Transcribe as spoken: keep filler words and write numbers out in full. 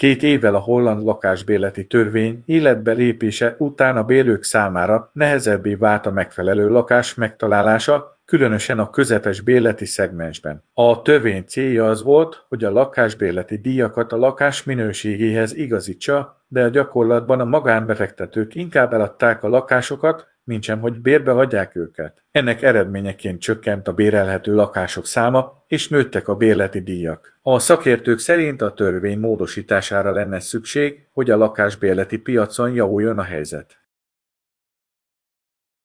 Két évvel a holland lakásbérleti törvény életbe lépése után a bérlők számára nehezebbé vált a megfelelő lakás megtalálása, különösen a közepes bérleti szegmensben. A törvény célja az volt, hogy a lakásbérleti díjakat a lakás minőségéhez igazítsa, de a gyakorlatban a magánbefektetők inkább eladták a lakásokat, mintsem hogy bérbe hagyják őket. Ennek eredményeként csökkent a bérelhető lakások száma, és nőttek a bérleti díjak. A szakértők szerint a törvény módosítására lenne szükség, hogy a lakásbérleti piacon javuljon a helyzet.